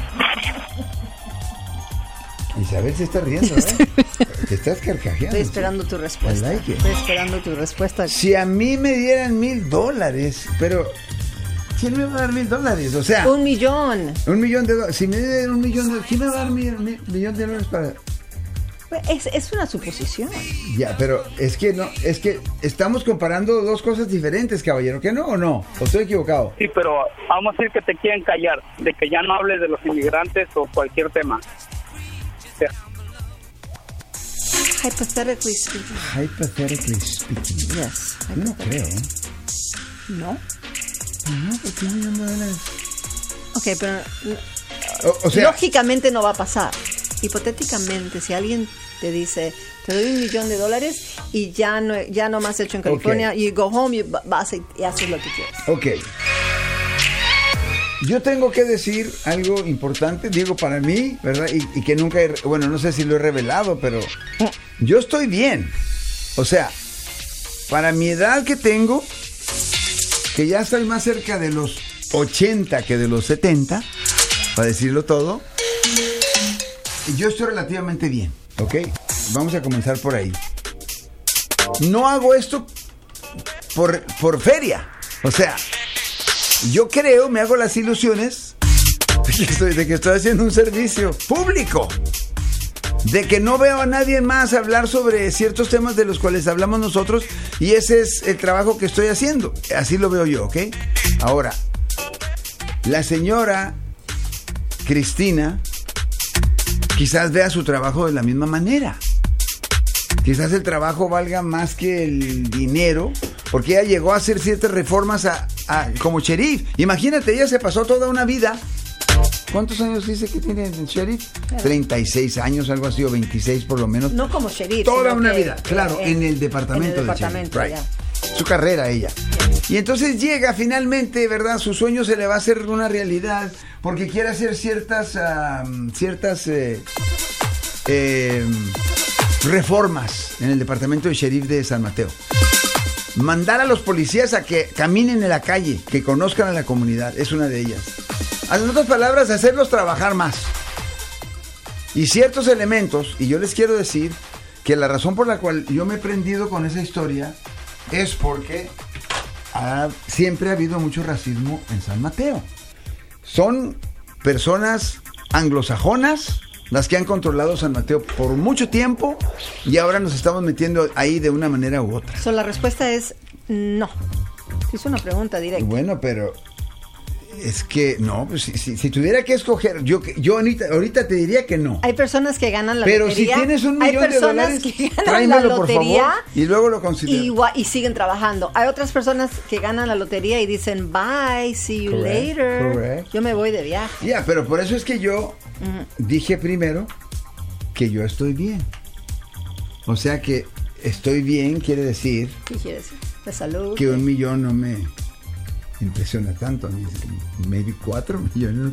Isabel se está riendo, ¿eh? Te estás carcajeando. Estoy esperando tu respuesta. Estoy esperando tu respuesta. Si a mí me dieran $1,000, pero ¿quién me va a dar $1,000? O sea, $1 millón. $1 millón. Si me dieran $1 millón, ¿quién me va a dar $1 millón para...? Es una suposición. Ya, pero es que estamos comparando dos cosas diferentes, caballero. ¿Que no o no? ¿O estoy equivocado? Sí, pero vamos a decir que te quieren callar, de que ya no hables de los inmigrantes o cualquier tema. Hypothetically speaking. Hypothetically speaking. Yes. No creo. ¿No? No, porque $1 millón. Ok, pero o sea, lógicamente no va a pasar. Hipotéticamente, si alguien te dice, te doy $1 millón y ya no más hecho en California, you go home, vas y haces lo que quieres. Ok. Yo tengo que decir algo importante, digo, para mí, ¿verdad? Y que nunca no sé si lo he revelado, pero yo estoy bien. O sea, para mi edad que tengo, que ya estoy más cerca de los 80 que de los 70, para decirlo todo, yo estoy relativamente bien, ¿ok? Vamos a comenzar por ahí. No hago esto por feria. O sea, yo creo, me hago las ilusiones de que estoy haciendo un servicio público. De que no veo a nadie más hablar sobre ciertos temas de los cuales hablamos nosotros, y ese es el trabajo que estoy haciendo. Así lo veo yo, ¿ok? Ahora, la señora Cristina quizás vea su trabajo de la misma manera. Quizás el trabajo valga más que el dinero, porque ella llegó a hacer ciertas reformas como sheriff. Imagínate, ella se pasó toda una vida. ¿Cuántos años dice que tiene el sheriff? 36 años, algo así, o 26 por lo menos. No como sheriff. Toda una vida, claro, en el departamento, de sheriff. Right. Su carrera, ella. Y entonces llega finalmente, ¿verdad? Su sueño se le va a hacer una realidad, porque quiere hacer ciertas reformas en el departamento de sheriff de San Mateo. Mandar a los policías a que caminen en la calle, que conozcan a la comunidad, es una de ellas. En otras palabras, hacerlos trabajar más. Y ciertos elementos, y yo les quiero decir que la razón por la cual yo me he prendido con esa historia es porque siempre ha habido mucho racismo en San Mateo. Son personas anglosajonas las que han controlado San Mateo por mucho tiempo, y ahora nos estamos metiendo ahí de una manera u otra. La respuesta es no. Es una pregunta directa. Bueno, pero es que no, pues, si tuviera que escoger, yo ahorita te diría que no. Hay personas que ganan la pero lotería. Pero si tienes $1 millón que ganan tráemelo, la lotería, por favor, y luego lo considero. Y siguen trabajando. Hay otras personas que ganan la lotería y dicen bye, see you later. Correct. Yo me voy de viaje. Ya, pero por eso es que yo dije primero que yo estoy bien. O sea que estoy bien quiere decir. ¿Qué quiere decir? De salud. Que $1 millón no me impresiona tanto. Maybe 4 millones.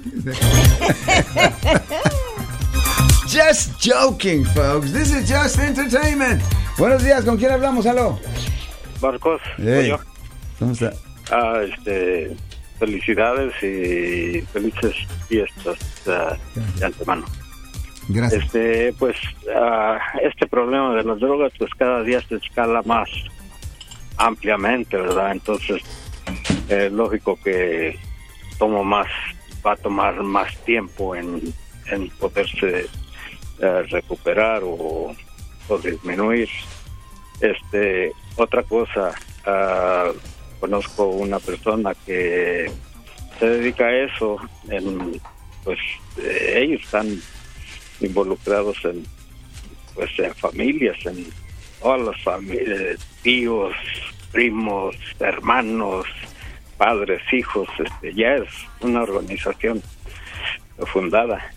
Just joking, folks. This is just entertainment. Buenos días, ¿con quién hablamos? Aló. Marcos, hey. Yo. ¿Cómo está? Felicidades y felices fiestas de antemano. Gracias. Este problema de las drogas pues cada día se escala más ampliamente, ¿verdad? Entonces es lógico que va a tomar más tiempo en poderse recuperar o disminuir. Otra cosa, conozco una persona que se dedica a eso, ellos están involucrados en familias, en todas las familias, tíos, primos, hermanos, padres, hijos, ya es una organización fundada.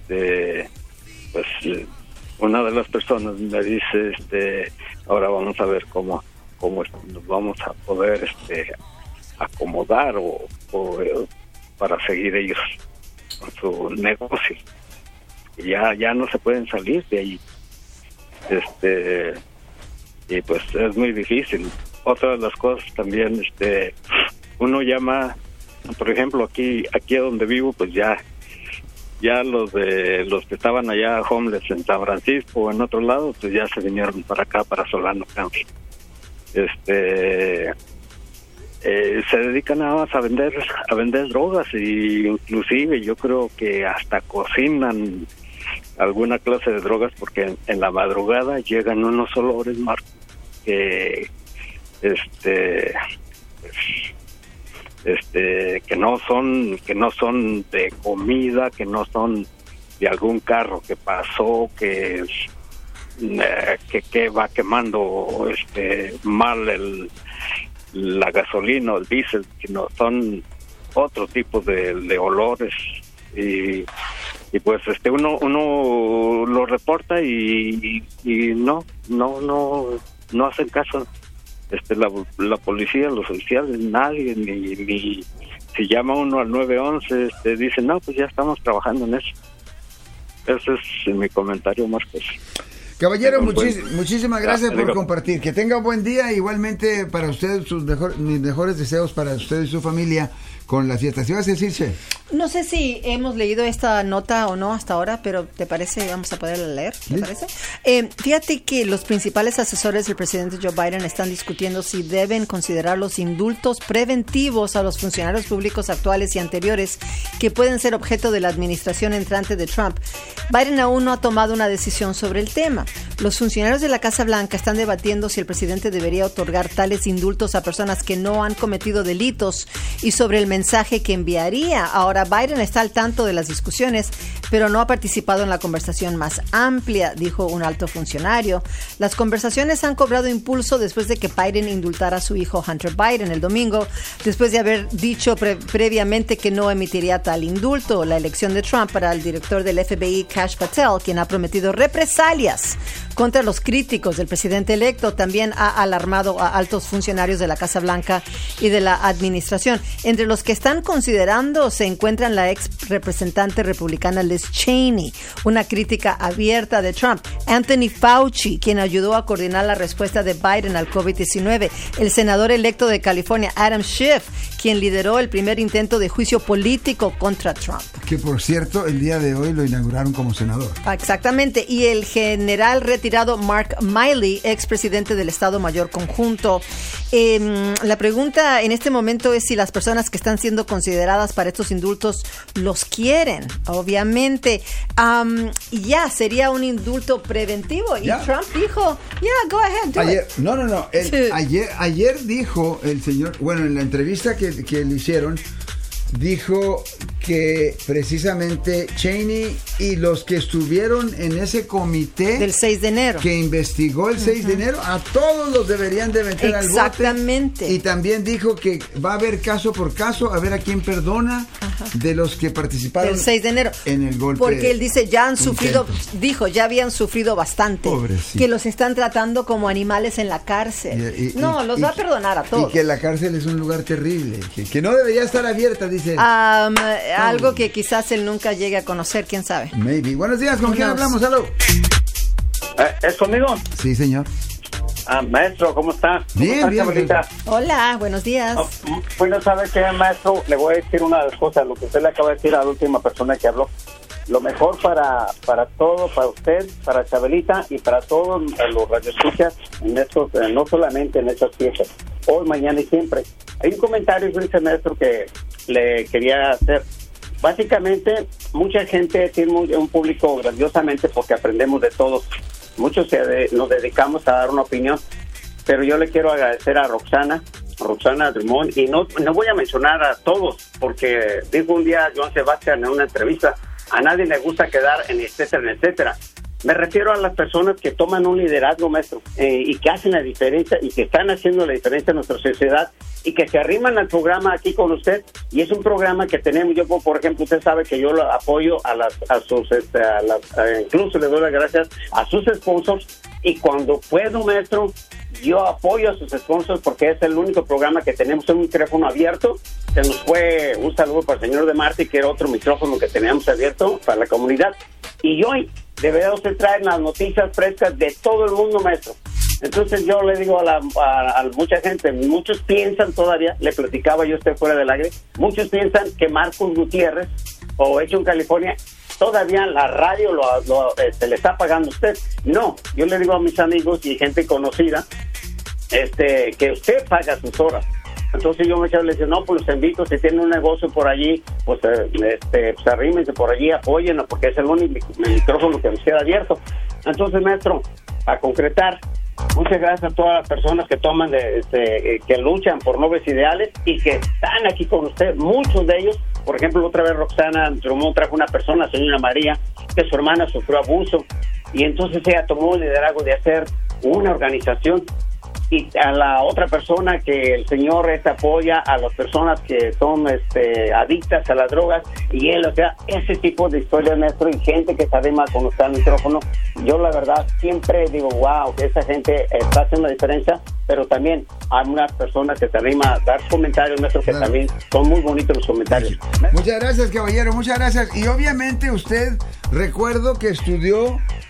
Una de las personas me dice, ahora vamos a ver cómo nos vamos a poder acomodar o para seguir ellos con su negocio. Ya no se pueden salir de ahí. Y pues es muy difícil. Otra de las cosas también, uno llama, por ejemplo, aquí a donde vivo, pues ya los que estaban allá homeless en San Francisco o en otro lado, pues ya se vinieron para acá, para Solano County. Se dedican nada más a vender drogas, y inclusive yo creo que hasta cocinan alguna clase de drogas, porque en la madrugada llegan unos olores, Marco, que que no son de comida, que no son de algún carro que pasó, que va quemando mal la gasolina o el diésel, sino son otro tipo de olores, y pues uno lo reporta y no hacen caso. La policía, los oficiales, nadie, ni si llama uno al 911, dicen, no, pues ya estamos trabajando en eso. Ese es mi comentario, Marcos. Caballero, muchísimas gracias por compartir. Que tenga un buen día. Igualmente para usted, mis mejores deseos para usted y su familia con las fiestas. ¿Sí vas a decirse? No sé si hemos leído esta nota o no hasta ahora, pero ¿te parece? Vamos a poderla leer, ¿te parece? Fíjate que los principales asesores del presidente Joe Biden están discutiendo si deben considerar los indultos preventivos a los funcionarios públicos actuales y anteriores que pueden ser objeto de la administración entrante de Trump. Biden aún no ha tomado una decisión sobre el tema. Los funcionarios de la Casa Blanca están debatiendo si el presidente debería otorgar tales indultos a personas que no han cometido delitos y sobre el mensaje que enviaría. Ahora, Biden está al tanto de las discusiones, pero no ha participado en la conversación más amplia, dijo un alto funcionario. Las conversaciones han cobrado impulso después de que Biden indultara a su hijo Hunter Biden el domingo, después de haber dicho previamente que no emitiría tal indulto. La elección de Trump para el director del FBI, Kash Patel, quien ha prometido represalias contra los críticos del presidente electo, también ha alarmado a altos funcionarios de la Casa Blanca y de la administración. Entre los que están considerando se encuentran la ex representante republicana Liz Cheney, una crítica abierta de Trump, Anthony Fauci, quien ayudó a coordinar la respuesta de Biden al COVID-19, el senador electo de California, Adam Schiff, quien lideró el primer intento de juicio político contra Trump. Que por cierto, el día de hoy lo inauguraron como senador. Exactamente, y el general retirado Mark Milley, expresidente del Estado Mayor Conjunto. La pregunta en este momento es si las personas que están siendo consideradas para estos indultos los quieren, obviamente. Ya sería un indulto preventivo y Trump dijo, go ahead, do it. Ayer dijo el señor, bueno, en la entrevista que le hicieron, dijo que precisamente Cheney y los que estuvieron en ese comité del 6 de enero que investigó el 6 de enero, a todos los deberían de meter al bote. Exactamente. Y también dijo que va a haber caso por caso, a ver a quién perdona de los que participaron el 6 de enero en el golpe. Porque él dice, ya habían sufrido bastante. Pobrecito. Que los están tratando como animales en la cárcel. Los va a perdonar a todos. Y que la cárcel es un lugar terrible, que no debería estar abierta, dice. Algo que quizás él nunca llegue a conocer, quién sabe. Maybe. Buenos días, ¿con quién hablamos? Hello. ¿Es conmigo? Sí, señor. Maestro, ¿cómo está? Bien. Hola, buenos días. Bueno, ¿sabe qué, maestro? Le voy a decir una de las cosas, lo que usted le acaba de decir a la última persona que habló. Lo mejor para todo, para usted, para Chabelita y para todos los radioescuchas en estos, no solamente en estas fiestas, hoy, mañana y siempre. Hay un comentario, maestro, que le quería hacer. Básicamente, mucha gente tiene un público grandiosamente porque aprendemos de todos. Muchos nos dedicamos a dar una opinión, pero yo le quiero agradecer a Roxana Drummond, y no voy a mencionar a todos, porque dijo un día Joan Sebastián en una entrevista, a nadie le gusta quedar en etcétera. Me refiero a las personas que toman un liderazgo, maestro, y que hacen la diferencia y que están haciendo la diferencia en nuestra sociedad y que se arriman al programa aquí con usted. Y es un programa que tenemos. Yo, por ejemplo, usted sabe que yo lo apoyo incluso le doy las gracias a sus sponsors. Y cuando puedo, maestro, yo apoyo a sus sponsors porque es el único programa que tenemos en un teléfono abierto. Se nos fue un saludo para el señor de Marte, que era otro micrófono que teníamos abierto para la comunidad. Y hoy debería usted traer las noticias frescas de todo el mundo, maestro. Entonces yo le digo a mucha gente, muchos piensan todavía, le platicaba yo usted fuera del aire, muchos piensan que Marcos Gutiérrez o Hecho en California, todavía la radio le está pagando a usted. No, yo le digo a mis amigos y gente conocida que usted paga sus horas. Entonces yo me le decía, no, pues los invito, si tienen un negocio por allí, pues arrímense por allí, apóyenlo, porque es el único micrófono que nos queda abierto. Entonces, maestro, a concretar, muchas gracias a todas las personas que toman, que luchan por nuevos ideales y que están aquí con usted, muchos de ellos. Por ejemplo, otra vez Roxana Drummond trajo una persona, señora María, que su hermana sufrió abuso, y entonces ella tomó el liderazgo de hacer una organización. Y a la otra persona que el señor apoya a las personas que son adictas a las drogas, y él, o sea, ese tipo de historias, maestro, y gente que se arrima cuando está el micrófono, yo la verdad siempre digo, wow, esa gente está haciendo la diferencia, pero también hay unas personas que se arriman a dar comentarios, maestro, que también son muy bonitos los comentarios. Muchas gracias, caballero, muchas gracias. Y obviamente usted, recuerdo que estudió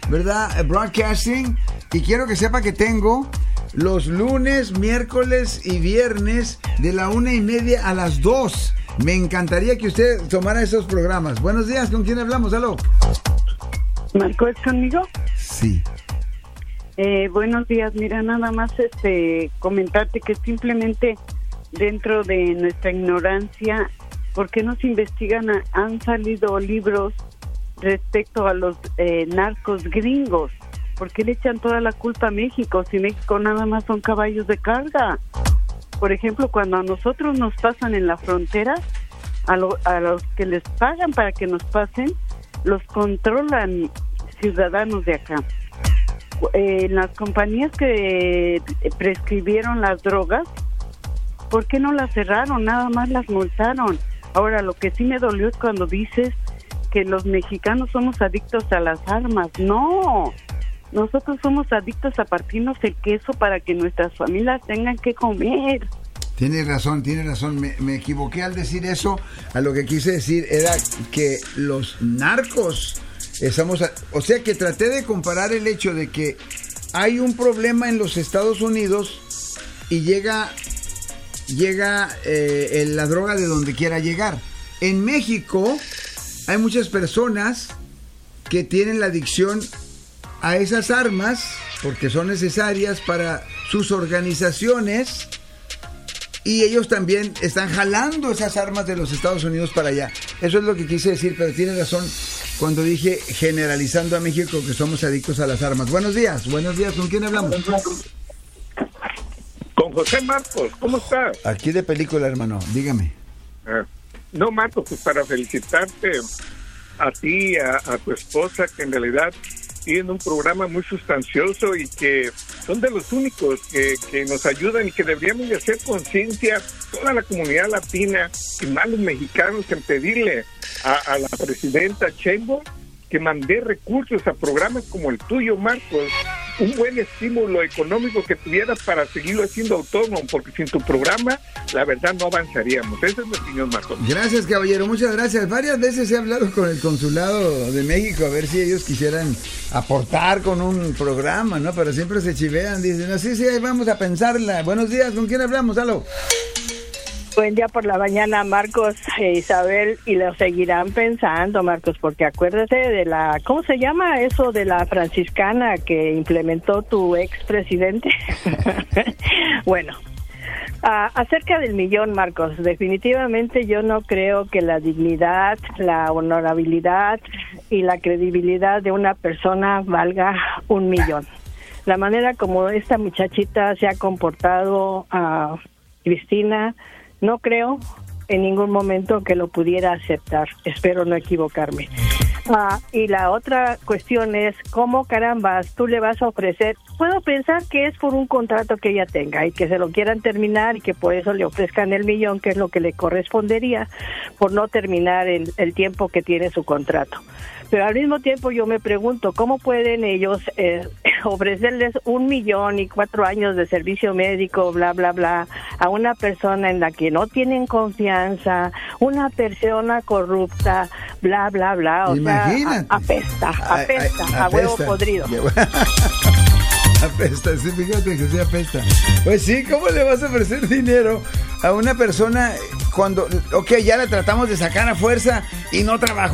¿verdad? Broadcasting. Y quiero que sepa que tengo los lunes, miércoles y viernes de la 1:30 a las 2. Me encantaría que usted tomara esos programas. Buenos días, ¿con quién hablamos? Aló. ¿Marco es conmigo? Sí. Buenos días, mira, nada más comentarte que simplemente dentro de nuestra ignorancia, ¿por qué no se investigan? Han salido libros respecto a los narcos gringos. ¿Por qué le echan toda la culpa a México si México nada más son caballos de carga? Por ejemplo, cuando a nosotros nos pasan en la frontera, a los que les pagan para que nos pasen, los controlan ciudadanos de acá. Las compañías que prescribieron las drogas, ¿por qué no las cerraron? Nada más las multaron. Ahora, lo que sí me dolió es cuando dices que los mexicanos somos adictos a las armas. No, nosotros somos adictos a partirnos el queso para que nuestras familias tengan que comer. Tiene razón. Me equivoqué al decir eso. A lo que quise decir era que los narcos o sea que traté de comparar el hecho de que hay un problema en los Estados Unidos y llega la droga de donde quiera llegar. En México hay muchas personas que tienen la adicción a esas armas porque son necesarias para sus organizaciones y ellos también están jalando esas armas de los Estados Unidos para allá. Eso es lo que quise decir, pero tiene razón cuando dije generalizando a México que somos adictos a las armas. Buenos días, ¿con quién hablamos? Con José Marcos, ¿cómo estás? Aquí de película, hermano, dígame. No, Marcos, pues para felicitarte a ti, a tu esposa, que en realidad tienen un programa muy sustancioso y que son de los únicos que nos ayudan y que deberíamos de hacer conciencia toda la comunidad latina y más los mexicanos en pedirle a la presidenta Sheinbaum que mande recursos a programas como el tuyo, Marcos, un buen estímulo económico que tuvieras para seguirlo haciendo autónomo, porque sin tu programa, la verdad, no avanzaríamos. Esa es mi opinión, Marcos. Gracias, caballero, muchas gracias. Varias veces he hablado con el Consulado de México a ver si ellos quisieran aportar con un programa, ¿no? Pero siempre se chivean, dicen, no, sí, ahí vamos a pensarla. Buenos días, ¿con quién hablamos? Aló. Buen día por la mañana, Marcos e Isabel, y lo seguirán pensando, Marcos, porque acuérdate de ¿cómo se llama eso de la franciscana que implementó tu expresidente? Bueno, acerca del millón, Marcos, definitivamente yo no creo que la dignidad, la honorabilidad y la credibilidad de una persona valga $1 millón. La manera como esta muchachita se ha comportado, Cristina, no creo en ningún momento que lo pudiera aceptar. Espero no equivocarme. Y la otra cuestión es, ¿cómo carambas tú le vas a ofrecer? Puedo pensar que es por un contrato que ella tenga y que se lo quieran terminar y que por eso le ofrezcan $1 millón, que es lo que le correspondería por no terminar el tiempo que tiene su contrato. Pero al mismo tiempo yo me pregunto, ¿cómo pueden ellos ofrecerles $1 millón y 4 años de servicio médico, bla, bla, bla, a una persona en la que no tienen confianza, una persona corrupta, bla, bla, bla? O imagínate. Sea, apesta, a huevo podrido. Apesta, sí, fíjate que sí apesta. Pues sí, ¿cómo le vas a ofrecer dinero a una persona cuando, ya la tratamos de sacar a fuerza y no trabajó